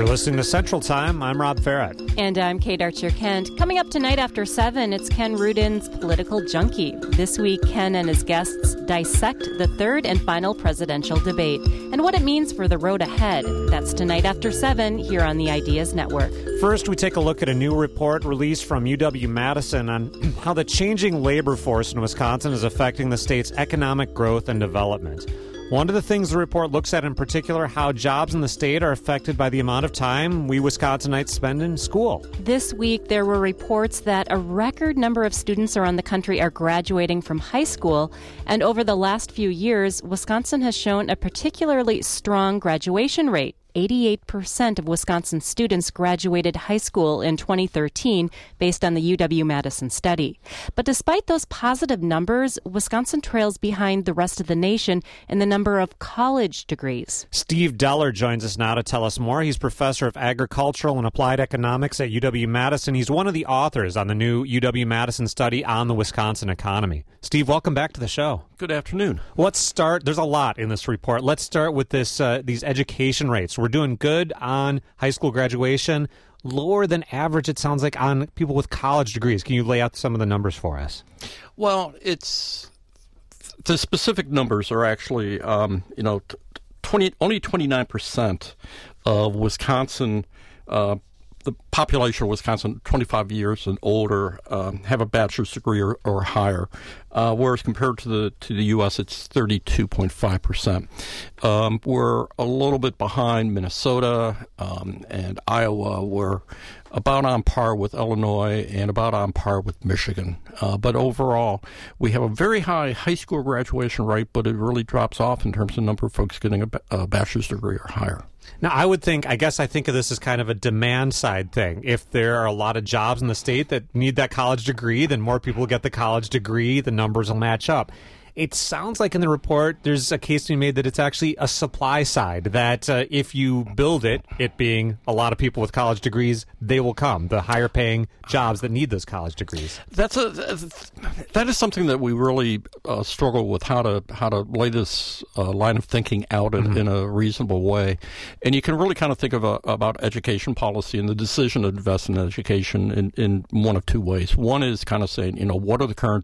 You're listening to Central Time. I'm Rob Farrett. And I'm Kate Archer-Kent. Coming up tonight after 7, it's Ken Rudin's Political Junkie. This week, Ken and his guests dissect the third and final presidential debate and what it means for the road ahead. That's tonight after 7 here on the Ideas Network. First, we take a look at a new report released from UW-Madison on how the changing labor force in Wisconsin is affecting the state's economic growth and development. One of the things the report looks at in particular, how jobs in the state are affected by the amount of time we Wisconsinites spend in school. This week, there were reports that a record number of students around the country are graduating from high school. And over the last few years, Wisconsin has shown a particularly strong graduation rate. 88% of Wisconsin students graduated high school in 2013 based on the UW-Madison study. But despite those positive numbers, Wisconsin trails behind the rest of the nation in the number of college degrees. Steve Deller joins us now to tell us more. He's professor of agricultural and applied economics at UW-Madison. He's one of the authors on the new UW-Madison study on the Wisconsin economy. Steve, welcome back to the show. Good afternoon. Let's start. There's a lot in this report. Let's start with these education rates. We're doing good on high school graduation, lower than average, it sounds like, on people with college degrees. Can you lay out some of the numbers for us? Well, the specific numbers are actually, only 29% of Wisconsin, the population of Wisconsin, 25 years and older, have a bachelor's degree or higher, whereas compared to the U.S., it's 32.5%. We're a little bit behind Minnesota and Iowa. We're about on par with Illinois and about on par with Michigan. But overall, we have a very high high school graduation rate, but it really drops off in terms of number of folks getting a bachelor's degree or higher. Now, I guess I think of this as kind of a demand side thing. If there are a lot of jobs in the state that need that college degree, then more people get the college degree, the numbers will match up. It sounds like in the report there's a case to be made that it's actually a supply side, that if you build it being a lot of people with college degrees, they will come, the higher paying jobs that need those college degrees. That is something that we really struggle with, how to lay this line of thinking out in a reasonable way. And you can really kind of think of about education policy and the decision to invest in education in one of two ways. One is kind of saying, what are the current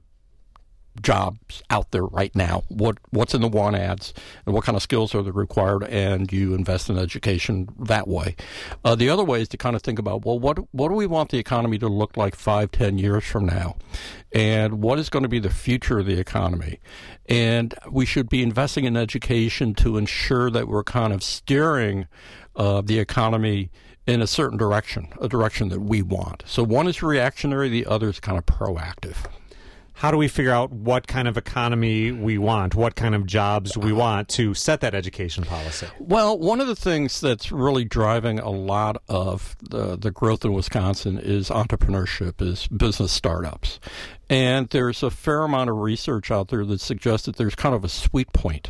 jobs out there right now, what's in the want ads, and what kind of skills are required, and you invest in education that way. The other way is to kind of think about, well, what do we want the economy to look like 5-10 years from now, and what is going to be the future of the economy? And we should be investing in education to ensure that we're kind of steering the economy in a certain direction, a direction that we want. So one is reactionary, the other is kind of proactive. How do we figure out what kind of economy we want, what kind of jobs we want to set that education policy? Well, one of the things that's really driving a lot of the growth in Wisconsin is entrepreneurship, is business startups. And there's a fair amount of research out there that suggests that there's kind of a sweet point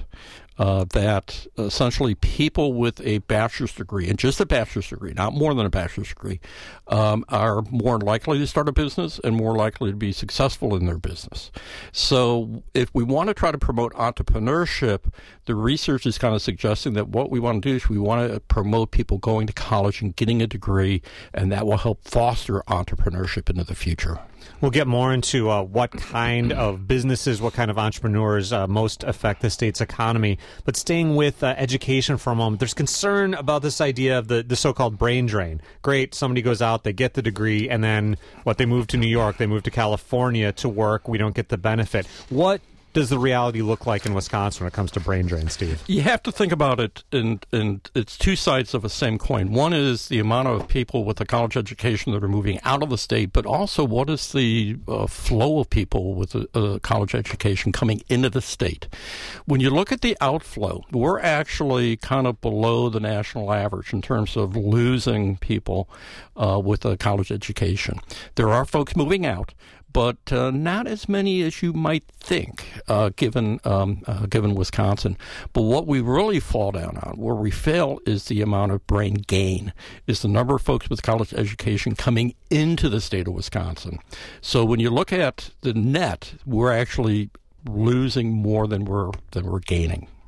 that essentially people with a bachelor's degree, and just a bachelor's degree, not more than a bachelor's degree, are more likely to start a business and more likely to be successful in their business. So if we want to try to promote entrepreneurship, the research is kind of suggesting that what we want to do is we want to promote people going to college and getting a degree, and that will help foster entrepreneurship into the future. We'll get more into what kind of businesses, what kind of entrepreneurs most affect the state's economy. But staying with education for a moment, there's concern about this idea of the so-called brain drain. Great, somebody goes out, they get the degree, and then they move to New York, they move to California to work, we don't get the benefit. What does the reality look like in Wisconsin when it comes to brain drain, Steve? You have to think about it, and it's two sides of the same coin. One is the amount of people with a college education that are moving out of the state, but also what is the flow of people with a college education coming into the state. When you look at the outflow, we're actually kind of below the national average in terms of losing people with a college education. There are folks moving out, but not as many as you might think, given Wisconsin. But what we really fall down on, where we fail, is the amount of brain gain, is the number of folks with college education coming into the state of Wisconsin. So when you look at the net, we're actually losing more than we're gaining.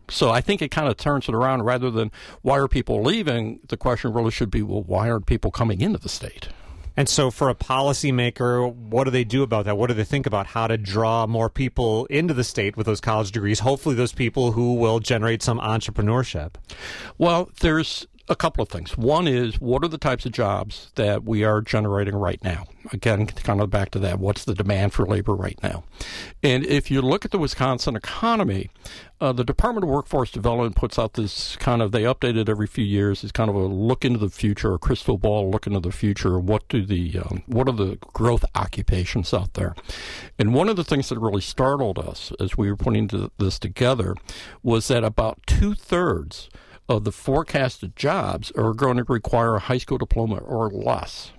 So I think it kind of turns it around. Rather than why are people leaving, the question really should be, well, why aren't people coming into the state? And so for a policymaker, what do they do about that? What do they think about how to draw more people into the state with those college degrees, hopefully those people who will generate some entrepreneurship? Well, there's a couple of things. One is, what are the types of jobs that we are generating right now? Again, kind of back to that, what's the demand for labor right now? And if you look at the Wisconsin economy, the Department of Workforce Development puts out this kind of, they update it every few years, it's kind of a look into the future, a crystal ball look into the future. What are the growth occupations out there? And one of the things that really startled us as we were putting this together was that about 2/3 of the forecasted jobs are going to require a high school diploma or less.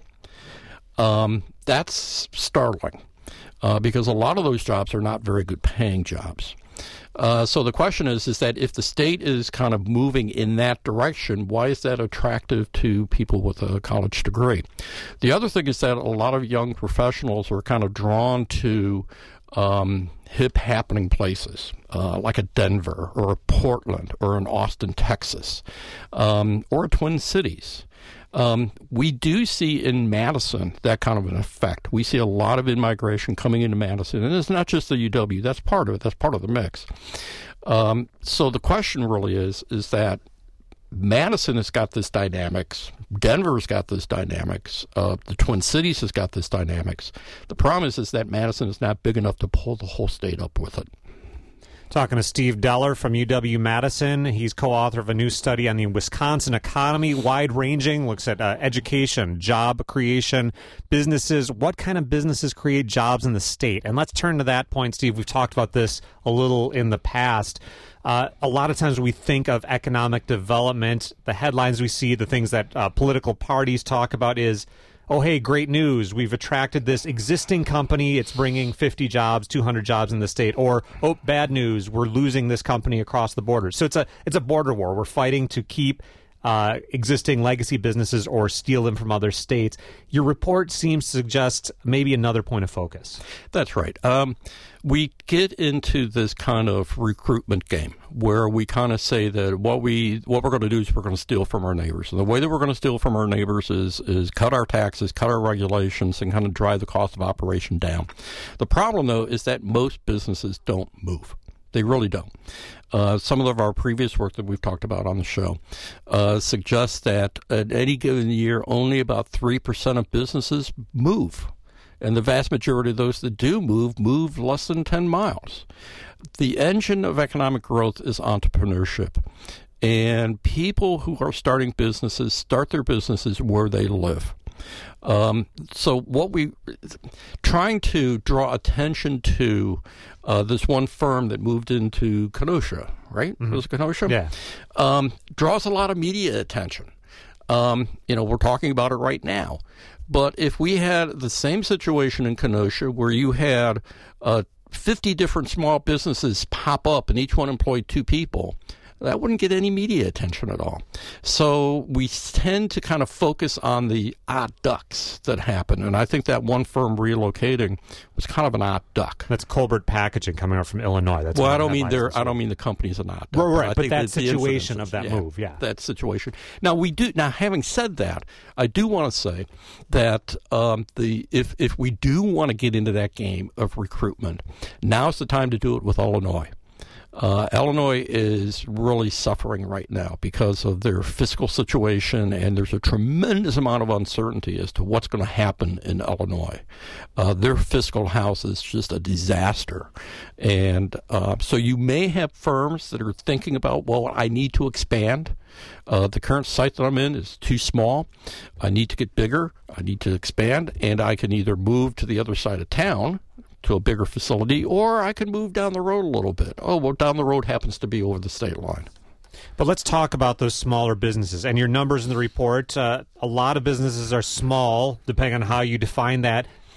That's startling because a lot of those jobs are not very good paying jobs. So the question is that if the state is kind of moving in that direction, why is that attractive to people with a college degree? The other thing is that a lot of young professionals are kind of drawn to hip happening places like a Denver or a Portland or an Austin, Texas, or a Twin Cities. We do see in Madison that kind of an effect. We see a lot of in-migration coming into Madison, and it's not just the UW. That's part of it. That's part of the mix. So the question really is that Madison has got this dynamics. Denver's got this dynamics. The Twin Cities has got this dynamics. The problem is that Madison is not big enough to pull the whole state up with it. Talking to Steve Deller from UW-Madison. He's co-author of a new study on the Wisconsin economy, wide-ranging, looks at education, job creation, businesses. What kind of businesses create jobs in the state? And let's turn to that point, Steve. We've talked about this a little in the past. A lot of times we think of economic development. The headlines we see, the things that political parties talk about is, oh, hey, great news. We've attracted this existing company. It's bringing 50 jobs, 200 jobs in the state. Or, oh, bad news. We're losing this company across the border. So it's a border war. We're fighting to keep existing legacy businesses or steal them from other states. Your report seems to suggest maybe another point of focus. That's right. We get into this kind of recruitment game where we kind of say that what we're going to do is we're going to steal from our neighbors. And the way that we're going to steal from our neighbors is cut our taxes, cut our regulations, and kind of drive the cost of operation down. The problem, though, is that most businesses don't move. They really don't. Some of our previous work that we've talked about on the show suggests that at any given year, only about 3% of businesses move. And the vast majority of those that do move less than 10 miles. The engine of economic growth is entrepreneurship. And people who are starting businesses start their businesses where they live. So what we trying to draw attention to this one firm that moved into Kenosha, right? Mm-hmm. Was it Kenosha? Yeah. Draws a lot of media attention. We're talking about it right now. But if we had the same situation in Kenosha where you had 50 different small businesses pop up and each one employed 2 people, that wouldn't get any media attention at all. So we tend to kind of focus on the odd ducks that happen. And I think that one firm relocating was kind of an odd duck. That's Colbert Packaging coming up from Illinois. That's well, I don't mean the company's an odd duck. Right, but that situation of that move, yeah. That situation. Now having said that, I do want to say that if we do want to get into that game of recruitment, now's the time to do it with Illinois. Illinois is really suffering right now because of their fiscal situation, and there's a tremendous amount of uncertainty as to what's going to happen in Illinois. Their fiscal house is just a disaster. And so you may have firms that are thinking about, well, I need to expand. The current site that I'm in is too small. I need to get bigger. I need to expand, and I can either move to the other side of town to a bigger facility, or I can move down the road a little bit. Oh, well, down the road happens to be over the state line. But let's talk about those smaller businesses. And your numbers in the report, a lot of businesses are small, depending on how you define that.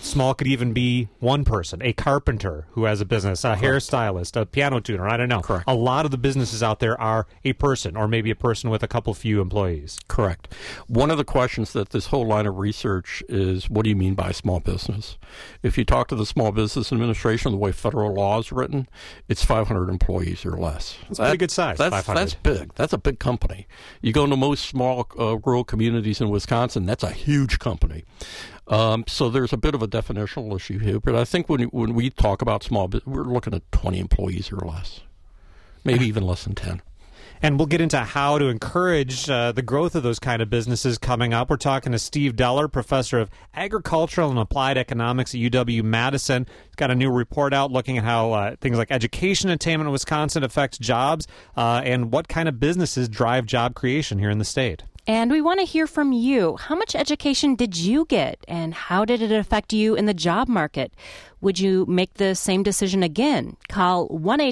Small could even be one person, a carpenter who has a business, a hairstylist, a piano tuner, I don't know. Correct. A lot of the businesses out there are a person, or maybe a person with a couple few employees. Correct. One of the questions that this whole line of research is, what do you mean by small business? If you talk to the Small Business Administration, the way federal law is written, it's 500 employees or less. That's a pretty good size, 500. That's big. That's a big company. You go into most small rural communities in Wisconsin, that's a huge company. So there's a bit of a definitional issue here, but I think when we talk about small business, we're looking at 20 employees or less, maybe even less than 10. And we'll get into how to encourage the growth of those kind of businesses coming up. We're talking to Steve Deller, professor of agricultural and applied economics at UW-Madison. He's got a new report out looking at how things like education attainment in Wisconsin affects jobs and what kind of businesses drive job creation here in the state. And we want to hear from you. How much education did you get, and how did it affect you in the job market? Would you make the same decision again? Call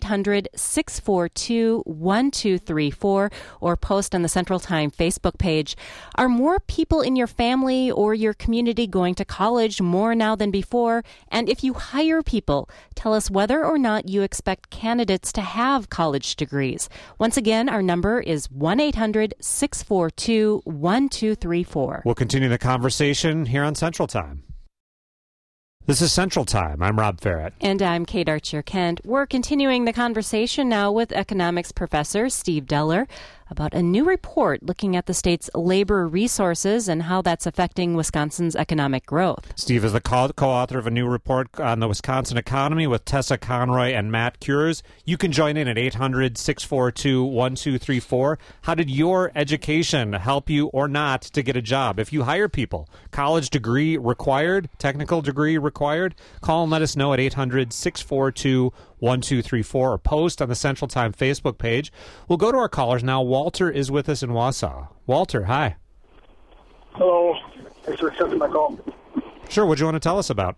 1-800-642-1234 or post on the Central Time Facebook page. Are more people in your family or your community going to college more now than before? And if you hire people, tell us whether or not you expect candidates to have college degrees. Once again, our number is 1-800-642-1234. We'll continue the conversation here on Central Time. This is Central Time. I'm Rob Farrett. And I'm Kate Archer-Kent. We're continuing the conversation now with economics professor Steve Deller about a new report looking at the state's labor resources and how that's affecting Wisconsin's economic growth. Steve is the co-author of a new report on the Wisconsin economy with Tessa Conroy and Matt Cures. You can join in at 800-642-1234. How did your education help you or not to get a job? If you hire people, college degree required, technical degree required, call and let us know at 800-642-1234 or post on the Central Time Facebook page. We'll go to our callers now. Walter is with us in Wausau. Walter, hi. Hello. Thanks for accepting my call. Sure. What do you want to tell us about?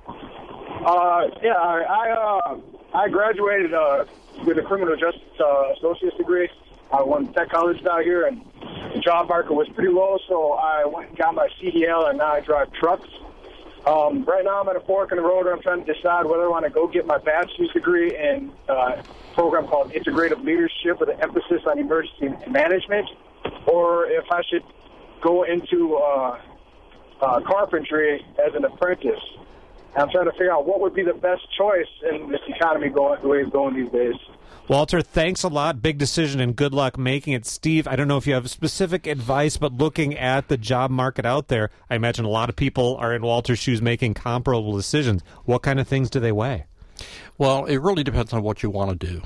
I graduated with a criminal justice associate's degree. I went to tech college down here, and the job market was pretty low, so I went and got my CDL, and now I drive trucks. Right now I'm at a fork in the road where I'm trying to decide whether I want to go get my bachelor's degree in a program called Integrative Leadership with an emphasis on emergency management, or if I should go into carpentry as an apprentice. I'm trying to figure out what would be the best choice in this economy the way it's going these days. Walter, thanks a lot. Big decision, and good luck making it. Steve, I don't know if you have specific advice, but looking at the job market out there, I imagine a lot of people are in Walter's shoes making comparable decisions. What kind of things do they weigh? Well, it really depends on what you want to do.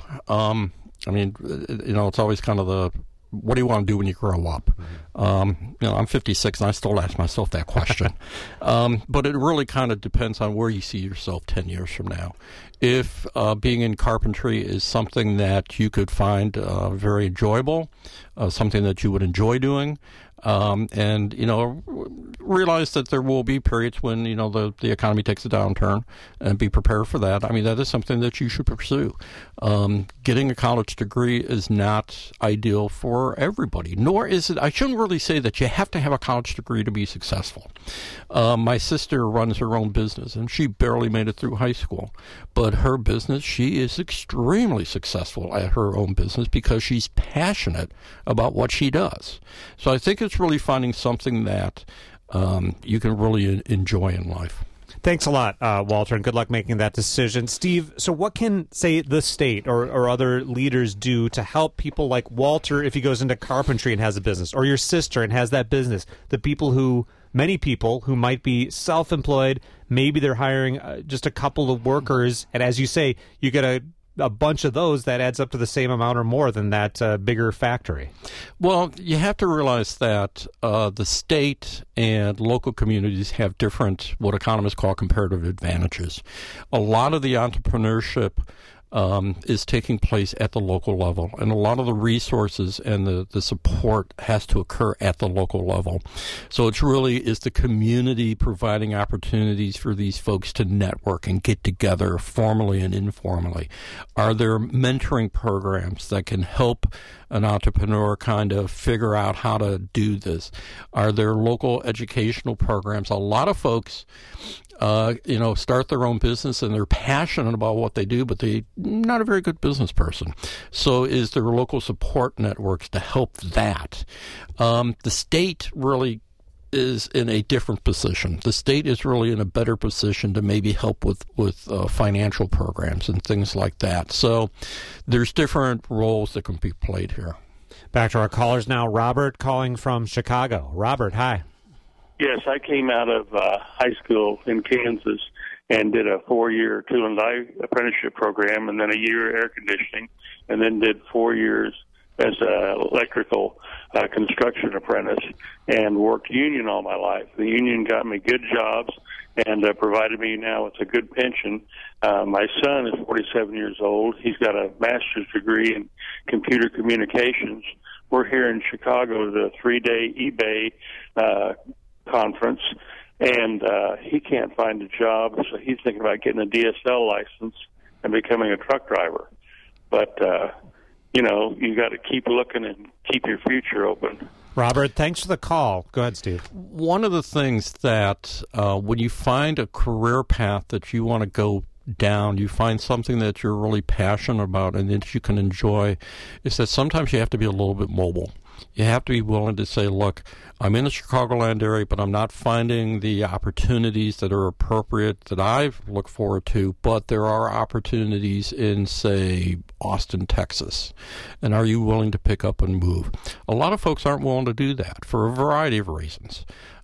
It's always kind of what do you want to do when you grow up? I'm 56 and I still ask myself that question. But it really kind of depends on where you see yourself 10 years from now. If being in carpentry is something that you could find very enjoyable, something that you would enjoy doing, and realize that there will be periods when the economy takes a downturn, and be prepared for that. I mean, that is something that you should pursue. Getting a college degree is not ideal for everybody, nor is it. I shouldn't really say that you have to have a college degree to be successful. My sister runs her own business, and she barely made it through high school, but her business, she is extremely successful at her own business because she's passionate about what she does. So I think it's really finding something that you can really enjoy in life. Thanks a lot, Walter, and good luck making that decision. Steve, so what can, say, the state or other leaders do to help people like Walter if he goes into carpentry and has a business, or your sister and has that business, many people who might be self-employed, maybe they're hiring just a couple of workers, and as you say, you get a bunch of those, that adds up to the same amount or more than that bigger factory. Well, you have to realize that the state and local communities have different, what economists call comparative advantages. A lot of the entrepreneurship is taking place at the local level, and a lot of the resources and the support has to occur at the local level. So it's really is the community providing opportunities for these folks to network and get together formally and informally. Are there mentoring programs that can help an entrepreneur kind of figure out how to do this? Are there local educational programs? A lot of folks start their own business and they're passionate about what they do, but they're not a very good business person. So is there local support networks to help that? The state really is in a different position. The state is really in a better position to maybe help with financial programs and things like that. So there's different roles that can be played here. Back to our callers now. Robert calling from Chicago. Robert, hi. Yes, I came out of high school in Kansas and did a 4-year tool and die apprenticeship program, and then a year air conditioning, and then did 4 years as an electrical construction apprentice, and worked union all my life. The union got me good jobs and provided me now with a good pension. My son is 47 years old. He's got a master's degree in computer communications. We're here in Chicago, the 3-day eBay conference, and he can't find a job, so he's thinking about getting a DSL license and becoming a truck driver. But you got to keep looking and keep your future open. Robert, thanks for the call. Go ahead, Steve. One of the things that when you find a career path that you want to go down, you find something that you're really passionate about and that you can enjoy, is that sometimes you have to be a little bit mobile. You have to be willing to say, look, I'm in the Chicagoland area, but I'm not finding the opportunities that are appropriate that I look forward to, but there are opportunities in, say, Austin, Texas. And are you willing to pick up and move? A lot of folks aren't willing to do that for a variety of reasons.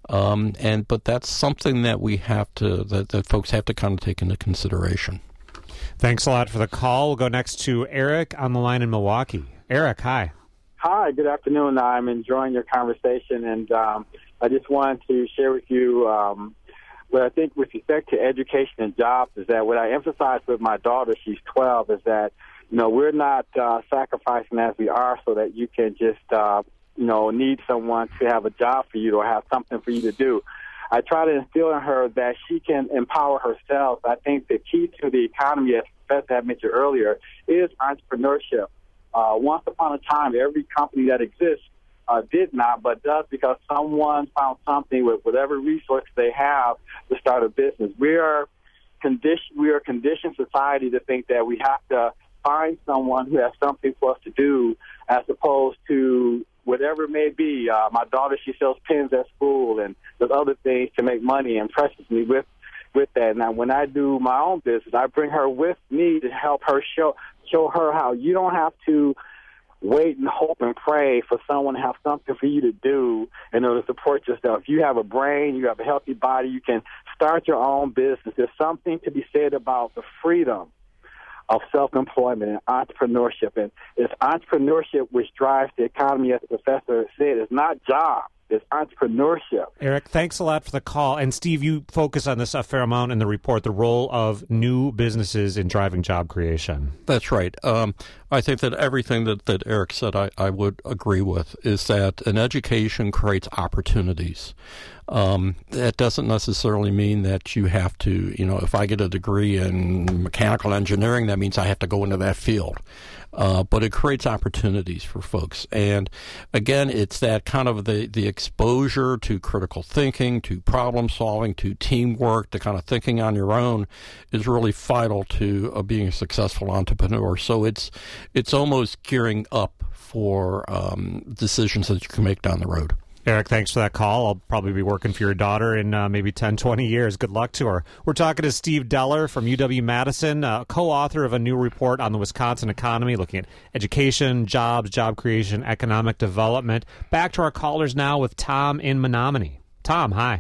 But that's something that we have to, that folks have to kind of take into consideration. Thanks a lot for the call. We'll go next to Eric on the line in Milwaukee. Eric, hi. Hi, good afternoon. I'm enjoying your conversation, and I just wanted to share with you what I think with respect to education and jobs is that what I emphasize with my daughter, she's 12, is that, we're not sacrificing as we are so that you can just, need someone to have a job for you or have something for you to do. I try to instill in her that she can empower herself. I think the key to the economy, as Professor had mentioned earlier, is entrepreneurship. Once upon a time, every company that exists did not, but does because someone found something with whatever resources they have to start a business. We are conditioned society to think that we have to find someone who has something for us to do, as opposed to whatever it may be. My daughter, she sells pens at school and does other things to make money and impresses me with that. Now, when I do my own business, I bring her with me to help her show her how you don't have to wait and hope and pray for someone to have something for you to do in order to support yourself. You have a brain, you have a healthy body, you can start your own business. There's something to be said about the freedom of self-employment and entrepreneurship. And it's entrepreneurship which drives the economy, as the professor said. It's not jobs. It's entrepreneurship. Eric, thanks a lot for the call. And Steve, you focus on this a fair amount in the report, the role of new businesses in driving job creation. That's right. I think that everything that Eric said I would agree with, is that an education creates opportunities. That doesn't necessarily mean that you have to, if I get a degree in mechanical engineering, that means I have to go into that field. But it creates opportunities for folks. And again, it's that kind of the exposure to critical thinking, to problem solving, to teamwork, to kind of thinking on your own is really vital to being a successful entrepreneur. So it's almost gearing up for decisions that you can make down the road. Eric, thanks for that call. I'll probably be working for your daughter in maybe 10, 20 years. Good luck to her. We're talking to Steve Deller from UW-Madison, co-author of a new report on the Wisconsin economy, looking at education, jobs, job creation, economic development. Back to our callers now with Tom in Menominee. Tom, hi.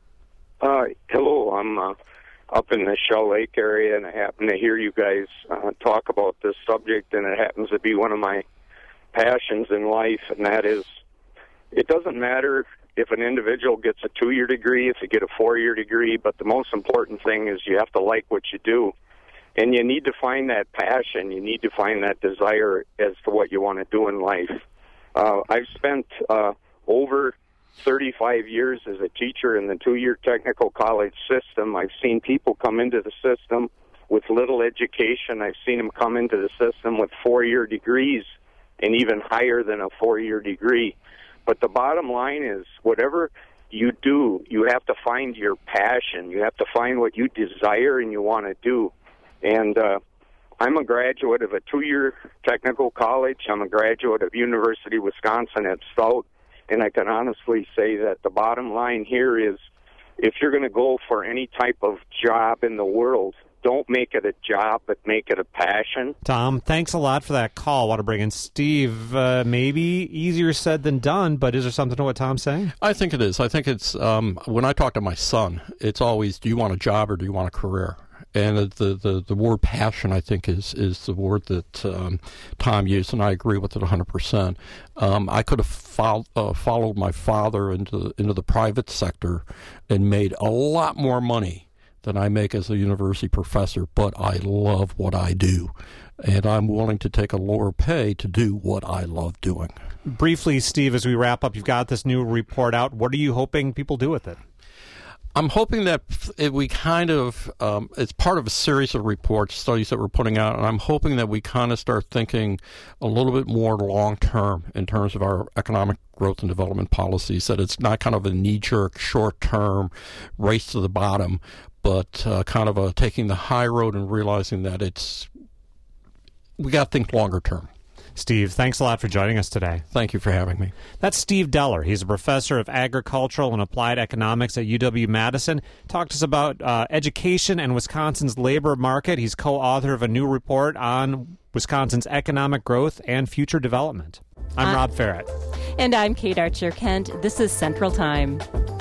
Hello. I'm up in the Shell Lake area, and I happen to hear you guys talk about this subject, and it happens to be one of my passions in life, and that is, it doesn't matter if an individual gets a 2-year degree, if you get a 4-year degree, but the most important thing is you have to like what you do. And you need to find that passion. You need to find that desire as to what you want to do in life. I've spent over 35 years as a teacher in the 2-year technical college system. I've seen people come into the system with little education. I've seen them come into the system with 4-year degrees and even higher than a 4-year degree. But the bottom line is, whatever you do. You have to find your passion. You have to find what you desire and you want to do. And I'm a graduate of a 2-year technical college. I'm a graduate of University of Wisconsin at Stout. And I can honestly say that the bottom line here is, if you're going to go for any type of job in the world, don't make it a job, but make it a passion. Tom, thanks a lot for that call. I want to bring in Steve. Maybe easier said than done, but is there something to what Tom's saying? I think it is. I think it's, when I talk to my son, it's always, do you want a job or do you want a career? And the word passion, I think, is the word that Tom used, and I agree with it 100%. I could have followed my father into the private sector and made a lot more money than I make as a university professor, but I love what I do, and I'm willing to take a lower pay to do what I love doing. Briefly, Steve, as we wrap up, you've got this new report out. What are you hoping people do with it? I'm hoping that we kind of, it's part of a series of reports, studies that we're putting out, and I'm hoping that we kind of start thinking a little bit more long-term in terms of our economic growth and development policies, that it's not kind of a knee-jerk, short-term race to the bottom, but kind of taking the high road and realizing that we got to think longer term. Steve, thanks a lot for joining us today. Thank you for having me. That's Steve Deller. He's a professor of agricultural and applied economics at UW-Madison. Talked to us about education and Wisconsin's labor market. He's co-author of a new report on Wisconsin's economic growth and future development. I'm Rob Farrett. And I'm Kate Archer-Kent. This is Central Time.